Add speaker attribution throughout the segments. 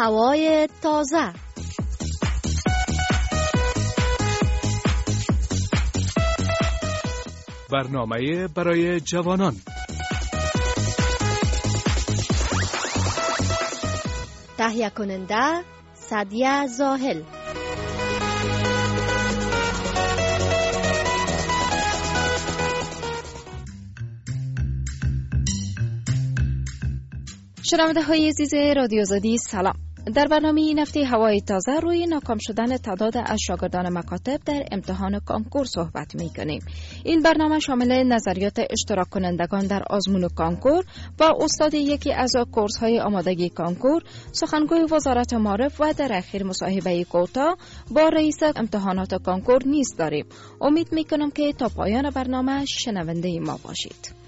Speaker 1: هوای تازه.
Speaker 2: برنامه برای جوانان.
Speaker 1: تهیه کننده سعدیه زاهل. شنونده های عزیز رادیو آزادی سلام. در برنامه این هفته هوای تازه روی ناکام شدن تعداد از شاگردان مکاتب در امتحان کنکور صحبت می کنیم. این برنامه شامل نظریات اشتراک کنندگان در آزمون کنکور و استاد یکی از کورس های آمادگی کنکور، سخنگوی وزارت معارف و در اخیر مصاحبه کوتاه با رئیس امتحانات کنکور نیز داریم. امید می کنم که تا پایان برنامه شنونده ما باشید.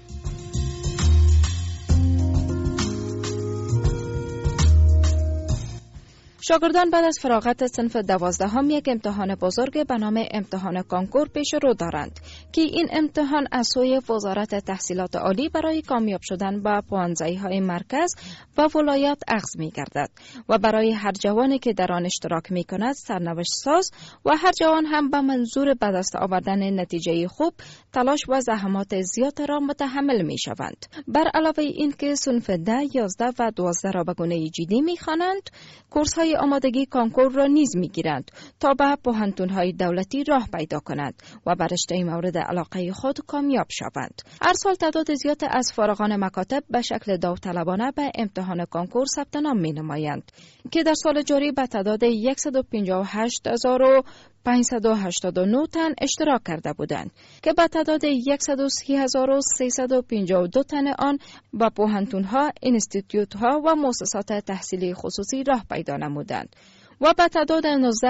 Speaker 1: شاگردان بعد از فراغت صنف 12 یک امتحان بزرگ به نام امتحان کنکور پیش رو دارند که این امتحان از سوی وزارت تحصیلات عالی برای کامیاب شدن با پوانزایی‌های مرکز و ولایت اخذ می‌گردد و برای هر جوانی که در آن اشتراک می‌کند سرنوشت ساز و هر جوان هم به منظور به دست آوردن نتیجه خوب تلاش و زحمات زیاد را متحمل می‌شوند. بر علاوه این که صنف 10, 11 و 12 را به گونه جدی می‌خوانند، کورس‌های آمادگی کنکور را نیز می‌گیرند تا به پوهنتون‌های دولتی راه پیدا کنند و بر رشته مورد علاقه خود کامیاب شوند. هر سال تعداد زیاد از فارغان مکاتب به شکل داوطلبانه به امتحان کنکور ثبت نام می‌نمایند که در سال جاری به تعداد 158,589 تن اشتراک کرده بودند که به تعداد 130,352 تن آن با پوهنتون‌ها، انستیتوت‌ها و مؤسسات تحصیلی خصوصی راه پیدا نمودند و به تعداد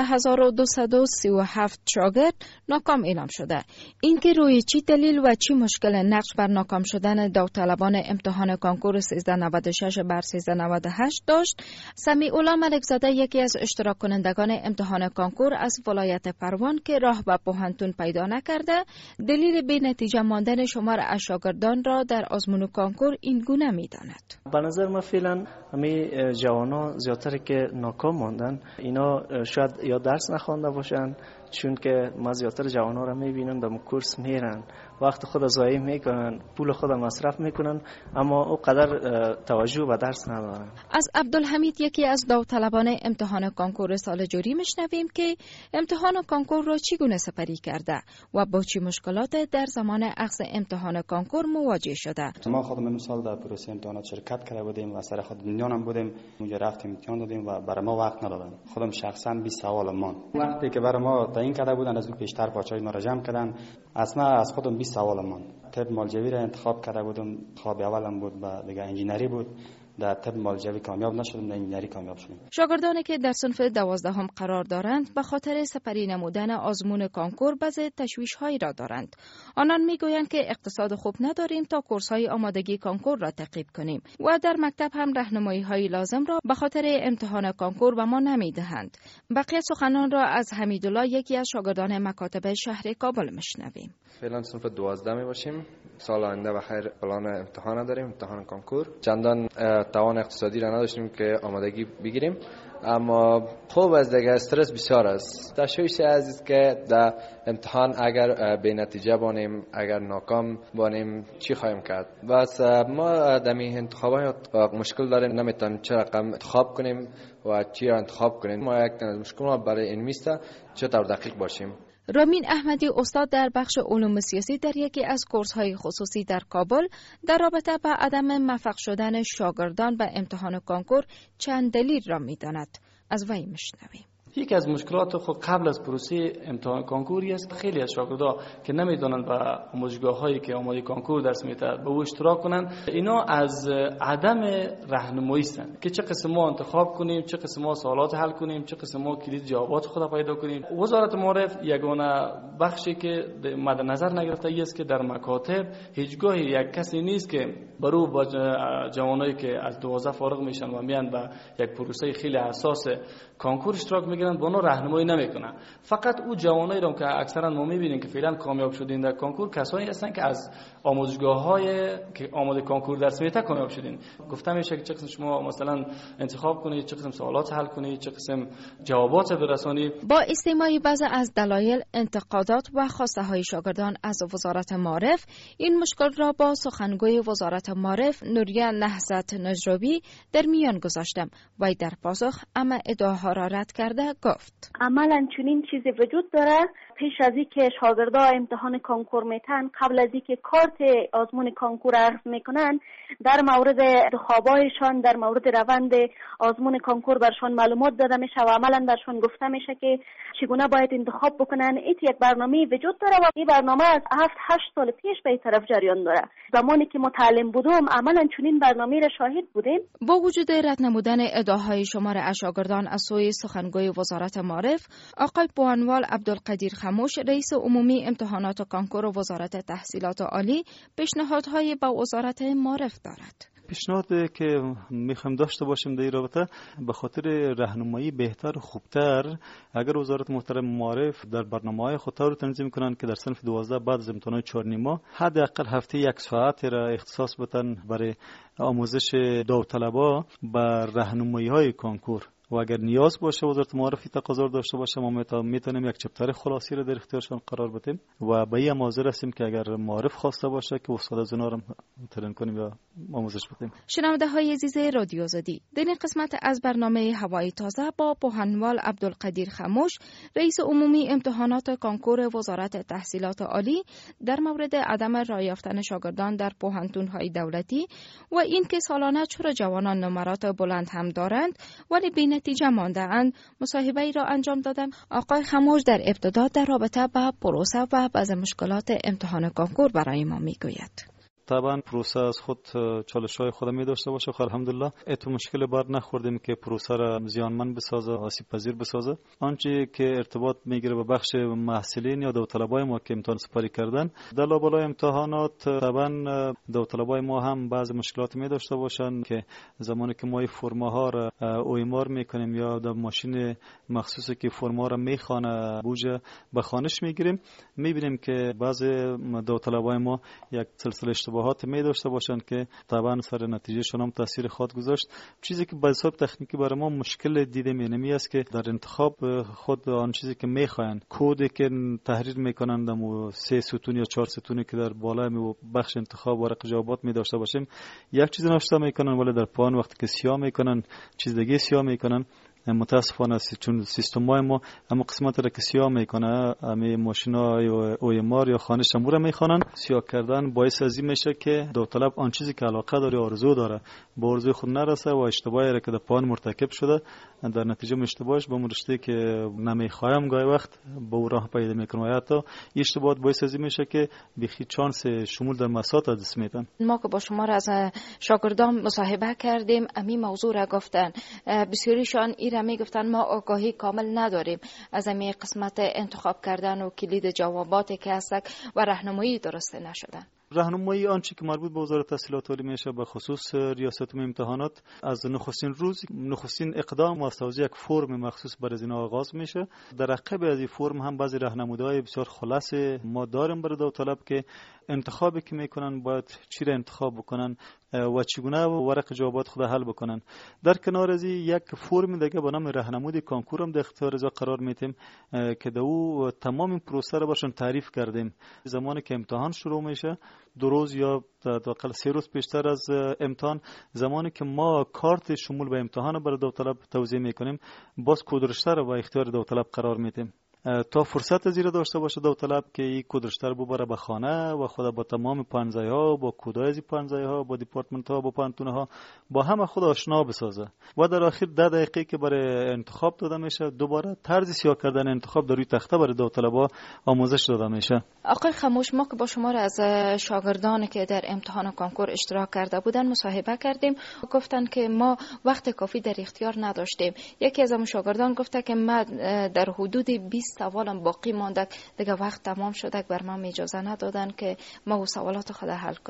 Speaker 1: 19,237 شاگرد ناکام اعلام شده. این که روی چی دلیل و چی مشکل نقش بر ناکام شدن داوطلبان امتحان کنکور 1396 بر 1398 داشت، سمیع الله ملکزاده یکی از اشتراک کنندگان امتحان کنکور از ولایت پروان که راه به پوهنتون پیدا نکرده، دلیل به نتیجه ماندن شمار از شاگردان را در آزمون کنکور این گونه می‌داند.
Speaker 3: به نظر من فعلا همه جوانا زیادتر که ناکام ماندن، اینا شاید یا درس نخوانده باشن، چون که ما زیادتر جوانا را میبینم به کورس میرن، وقت خود ضایع میکنن، پول خود مصرف میکنن، اما او قدر توجه به درس ندارن.
Speaker 1: از عبدالحمید یکی از داوطلبان امتحان کنکور سال جاری میشنویم که امتحان کنکور را چگونه سپری کرده و با چه مشکلات در زمان اخذ امتحان کنکور مواجه شده.
Speaker 4: ما خودم امسال در پروسه امتحانات شرکت کرده بودیم و سر خود دنیانم بودیم، اونجا رفتیم امتحان دادیم و برای ما وقت ندادن. خودم شخصا 20 سوال مان وقتی که برای ما تعیین کرده بودن از اون پیشتر پاچای ما را جمع کردن، اصلا از خودم 20 سوال مان طب مالجوی را انتخاب کرده بودم. انتخاب اولم بود و دیگه انجینری بود. در طب مالجوی کامیاب نشدم، در انجینری کامیاب شدم.
Speaker 1: شاگردانی که در صنف 12 قرار دارند به خاطر سپری نمودن آزمون کنکور بعضی تشویش‌هایی را دارند. آنان میگویند که اقتصاد خوب نداریم تا کورس‌های آمادگی کنکور را تعقیب کنیم و در مکتب هم راهنمایی‌های لازم را به خاطر امتحان کنکور به ما نمیدهند. بقیه سخنان را از حمیدالله یکی از شاگردان مکاتب شهر کابل میشنویم.
Speaker 5: فعلا صنف 12 می باشیم. سال آینده بخیر پلان امتحان داریم، امتحان کنکور. چندان توان اقتصادی را نداشتیم که آمادگی بگیریم، اما خوب از دیگه استرس بسیار است. تشویش است که در امتحان اگر به نتیجه بانیم، اگر ناکام بانیم چی خواهیم کرد. بس ما در این انتخابات مشکل داریم، نمیتونیم چه رقم انتخاب کنیم و چی را انتخاب کنیم. ما یک مشکل برای این میسته چطور دقیق باشیم.
Speaker 1: رامین احمدی استاد در بخش علوم سیاسی در یکی از کورس‌های خصوصی در کابل در رابطه با عدم موفق شدن شاگردان به امتحان کنکور چند دلیل را می‌داند. از وی میشنویم.
Speaker 6: یکی از مشکلات خود قبل از پروسه امتحان کنکوری است. خیلی از شاگردان که نمیدونن به آموزشگاه‌هایی که آمادگی کنکور درس میده به او اشتراک کنن، اینا از عدم راهنمایی هستند که چه قسم ما انتخاب کنیم، چه قسم ما سوالات حل کنیم، چه قسم ما کلید جوابات خود پیدا کنیم. وزارت معارف یگانه بخشی که مد نظر نگرفته است که در مکاتب هیچگاه یک کسی نیست که برو با جوانایی که از 12 فارغ میشن و میان به یک پروسه خیلی حساس کنکور اشتراک میگیرن میگیرن با اونا راهنمایی نمیکنن. فقط او جوانایی رو که اکثرا ما میبینیم که فعلا کامیاب شدین در کنکور کسایی هستن که از آموزشگاه‌های که آماده کنکور در سویته کامیاب شدین. گفتم میشه که چه قسم شما مثلا انتخاب کنید، چه قسم سوالات حل کنید، چه قسم جوابات برسونید.
Speaker 1: با استماع بعضی از دلایل، انتقادات و خواسته های شاگردان از وزارت معارف، این مشکل را با سخنگوی وزارت معارف نوریه نهضت نجرابی در میان گذاشتم و در پاسخ اما ادعاها را رد کرده گفت:
Speaker 7: عملا چنین چیزی وجود داره. پیش از اینکه شاگردان امتحان کنکور میتن، قبل از اینکه کارت آزمون کنکور عرض میکنن، در مورد انتخابایشان، در مورد روند آزمون کنکور برشان معلومات داده میشه و عملا برشان گفته میشه که چگونه باید انتخاب بکنن. این یک برنامه وجود داره و این برنامه از 7-8 سال پیش به این طرف جریان داره. زمانی که متعلم بودم عملا چنین برنامه را شاهد بودیم.
Speaker 1: با وجود رد نمودن ادعاهای شمار از شاگردان از سوی سخنگوی وزارت معارف، آقای پوانوال عبدالقدیر خموش، رئیس عمومی امتحانات کانکور و وزارت تحصیلات عالی، پیشنهادهای با وزارت معارف دارد.
Speaker 8: پیشنهادی که میخوایم داشته باشیم در این رابطه به خاطر راهنمایی بهتر و خوبتر، اگر وزارت محترم معارف در برنامه‌های خود رو تنظیم کنند که در صنف 12 بعد از امتحانات 4 نیمه حداقل هفته 1 ساعت را اختصاص بدن برای آموزش داوطلبا بر راهنمایی‌های کانکور و اگر نیاز باشه وزارت معارفی تقاضا داشته باشه ما میتونیم یک چپتر خلاصی رو در اختیارشان قرار بدیم و به این حاضر هستیم که اگر معارف خواسته باشه که استاد از اونا رو ترین کنیم یا آموزش بدیم.
Speaker 1: شنونده های عزیز رادیو آزادی، در این قسمت از برنامه هوای تازه با پوهنوال عبدالقدیر خموش، رئیس عمومی امتحانات کانکور وزارت تحصیلات عالی، در مورد عدم رای یافتن شاگردان در پوهنتون‌های دولتی و اینکه سالانه چرا جوانان نمرات بلند هم دارند ولی بی نتیجه مانده اند، مصاحبه ای را انجام دادم. آقای خموش در ابتدا در رابطه با پروسه و بعض مشکلات امتحان کانکور برای ما میگوید.
Speaker 8: طبعا پروسه از خود چالش‌های خود می داشته باشه. الحمدلله اتو مشکل بار نخوردیم که پروسه را زیانمند بسازه، آسیب پذیر بسازه. آنچه که ارتباط میگیره به بخش محصلین یا داوطلبای ما که امتحان سپاری کردن، در لابلای امتحانات طبعا داوطلبای ما هم بعض مشکلات می داشته باشن که زمانی که ما فرم‌ها را اویمار میکنیم یا در ماشین مخصوصی که فرما را میخوانه بوجه به خوانش میگیریم، میبینیم که بعض داوطلبای ما یک سلسله اشتباهات می داشته باشند که طبعا سر نتیجه شون هم تاثیر خود گذاشت. چیزی که به حساب تکنیکی برای ما مشکل دیده می است که در انتخاب خود آن چیزی که میخواین، کدی که تحریر میکنند و 3 ستون یا 4 ستونی که در بالای بخش انتخاب ورق جوابات می داشته باشیم، یک چیز نوشته میکنن ولی در پایان وقتی که سیاه میکنن چیز دیگه سیاه میکنن. متاسفانه چون سیستم‌های ما اما قسمت را که سیاه میکنه، همه ماشین‌های اویمار یا خانه شمور میخوانن، سیاه کردن باعث از این میشه که داوطلب آن چیزی که علاقه داره آرزو داره به آرزوی خود نرسه و اشتباهی را که در پایان مرتکب شده در نتیجه اشتباهش به رشته که نمیخوایم گاهی وقت به او راه پیدا میکنه و حتی اشتباهات باعث از این میشه که بخی چانس شمول در مسات از دست میدن.
Speaker 1: ما که با شما از شاگردان مصاحبه کردیم، امی موضوع را گفتن، بسیاریشان می گفتن ما آگاهی کامل نداریم از این قسمت انتخاب کردن و کلید جواباتی که هست و راهنمایی درست نشدن.
Speaker 8: راهنمایی آنچه که مربوط به وزارت تحصیلات عالی میشه به خصوص ریاست امتحانات، از نخستین اقدام و توزیع یک فرم مخصوص برای اینا آغاز میشه. در عقب از این فرم هم بعضی راهنمودهای بسیار خلاص ما داریم برای داوطلب که انتخابی که میکنن باید چی را انتخاب بکنن و چگونه ورق جوابات خود حل بکنن. در کنار از یک فرم دیگه به نام راهنمود کانکور هم در اختیار از قرار میتیم که در او تمام این پروسه را برشون تعریف کردیم. زمانی که امتحان شروع میشه، 2 روز یا حداقل 3 روز پیشتر از امتحان، زمانی که ما کارت شمول به امتحان برای داوطلب توزیع میکنیم، باز کدرشته را به اختیار داوطلب قرار میدیم تا فرصت زیرا داشته باشه داوطلب که این کدرشته رو ببره به خانه و خود با تمام پانزای‌ها، با کدای از پانزای‌ها، با دیپارتمنت‌ها، با پانتون‌ها با همه خود آشنا بسازه و در آخر 10 دقیقه که برای انتخاب داده میشه، دوباره طرز سیاه کردن انتخاب در روی تخته برای داوطلب‌ها آموزش داده میشه.
Speaker 1: آقای خموش، ما که با شما از شاگردانی که در امتحان کانکور اشتراک کرده بودن مصاحبه کردیم، گفتن که ما وقت کافی در اختیار نداشتیم. یکی از شاگردان گفته که من در حدود 20 سوالم باقی مانده، دیگه وقت تمام شده، بر من اجازه ندادن که ما سوالات خود حل کنم.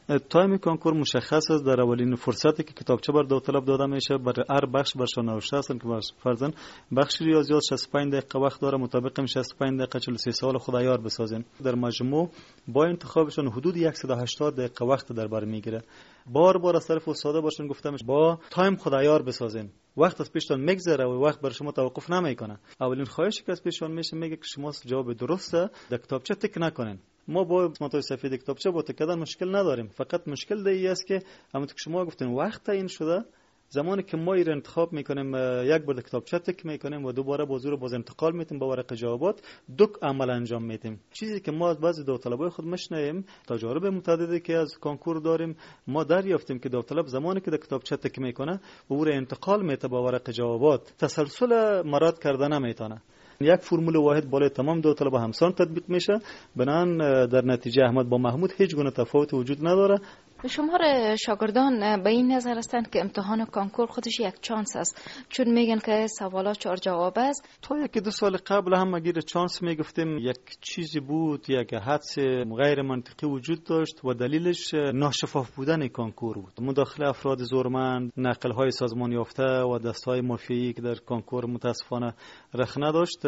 Speaker 8: تایم کنکور مشخص است. در اولین فرصتی که کتابچه بر داوطلب داده میشه برای هر بخش برشان نوشته است که فرضاً بخش ریاضیات 65 دقیقه وقت داره، مطابق 65 دقیقه 43 سوال خود عیار بسازین. در مجموع با انتخابشون حدود 180 دقیقه وقت در بر میگیره. بار از طرف استادا باشن گفتم با تایم خود عیار بسازین. وقت از پیشتون میگذره و وقت بر شما توقف نمیکنه. اولین خواهشی که از پیشون میشه میگه که شما جواب درسته در کتابچه تک نکنین. ما با متن سفید کتابچه با تک کردن مشکل نداریم، فقط مشکل دیگه است که همونطور که شما گفتین وقت تعیین شده. زمانی که ما این انتخاب میکنیم یک بار کتابچه تک میکنیم و دوباره باز انتقال میتیم با ورق جوابات دو عمل انجام میتیم. چیزی که ما از بعضی داوطلبای خود مشنیم تجارب متعددی که از کنکور داریم ما دریافتیم که داوطلب زمانی که کتابچه تک میکنه عبور انتقال میته با ورق جوابات تسلسل مراد کردن نمیتونه. یک فرمول واحد بالای تمام داوطلبا همسان تطبیق میشه. بنان در نتیجه احمد با محمود هیچ گونه تفاوت وجود نداره.
Speaker 1: شمار شاگردان به این نظر هستند که امتحان کنکور خودش یک چانس است، چون میگن که سوالات 4 جواب است.
Speaker 8: تا 1-2 سال قبل هم اگر چانس میگفتیم یک چیزی بود، یک حدس غیر منطقی وجود داشت و دلیلش ناشفاف بودن کنکور بود. مداخله افراد زورمند، نقل های سازمان یافته و دستهای مافیایی که در کنکور متاسفانه رخ نداشت.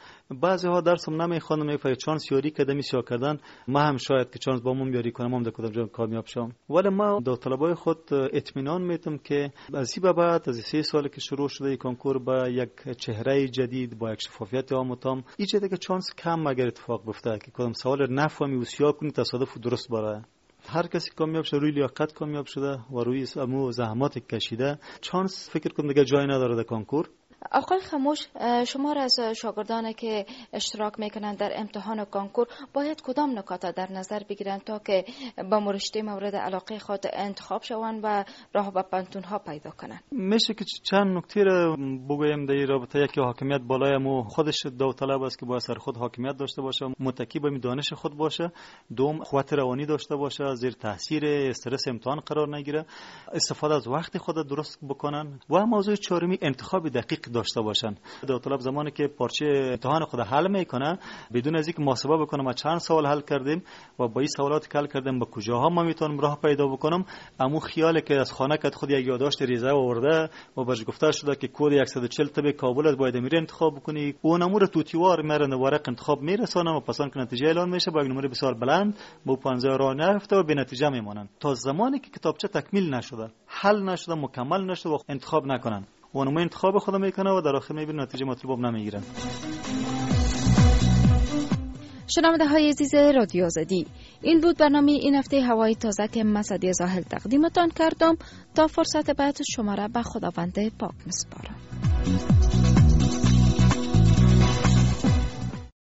Speaker 8: بعضی ها درسم نمیخوانن، میگفتن چانس یاری کردم سیا کردن، ما هم شاید که چانس با من یاری کنم هم در کدام جا کامیاب شم. ولی ما داوطلبای خود اطمینان میتم که از این بعد از 3 سال که شروع شده کنکور با یک چهره جدید با یک شفافیت عام و تام ایجاده که چانس کم اگر اتفاق بیفته که کدام سوال نفهمی و سیاه کنی تصادف درست برای هر کسی کامیاب شده، روی لیاقت کامیاب شده و روی امو زحمات کشیده. چانس فکر کنم دیگه جای نداره در کنکور.
Speaker 1: آقای خموش، شما از شاگردانی که اشتراک میکنند در امتحان کنکور باید کدام نکات در نظر بگیرند تا که با مرشد مورد علاقه خود انتخاب شوند و راه به پانتون ها پیدا کنند؟
Speaker 8: میشه که چند نکته را بگویم در این رابطه. یکی حاکمیت بالای مو خودش داوطلب است که باید سر خود حاکمیت داشته باشه، متکی به دانش خود باشه. دوم قوت روانی داشته باشه، زیر تاثیر استرس امتحان قرار نگیره، استفاده از وقت خود درست بکنن. و موضوع چهارمی انتخاب دقیق داشته باشن. داوطلب زمانی که پارچه امتحان خود حل میکنه بدون از اینکه محاسبه بکنه ما چند سوال حل کردیم و با این سوالات که حل کردیم با کجاها ما میتونم راه پیدا بکنم، اما خیاله که از خانه که خود یک یادداشت ریزه آورده و برش گفته شده که کد 140 به کابل باید میره انتخاب بکنی، اون امور توتیوار میره ورق انتخاب میرسونه و پسان که نتیجه اعلان میشه با یک نمره بسیار بلند با 50 راه نرفته و به نتیجه میمونن. تا زمانی که کتابچه تکمیل نشده، حل نشده، مکمل نشده و انتخاب نکنن، اونم انتخاب خود میکنه و در آخر میبینه نتیجه مطلوب نمیگیرن.
Speaker 1: شنونده های عزیز رادیو آزادی، این بود برنامه این هفته هوای تازه که من سعدیه زاهل تقدیمتان کردم. تا فرصت بعد شما را به خداوند پاک میسپارم.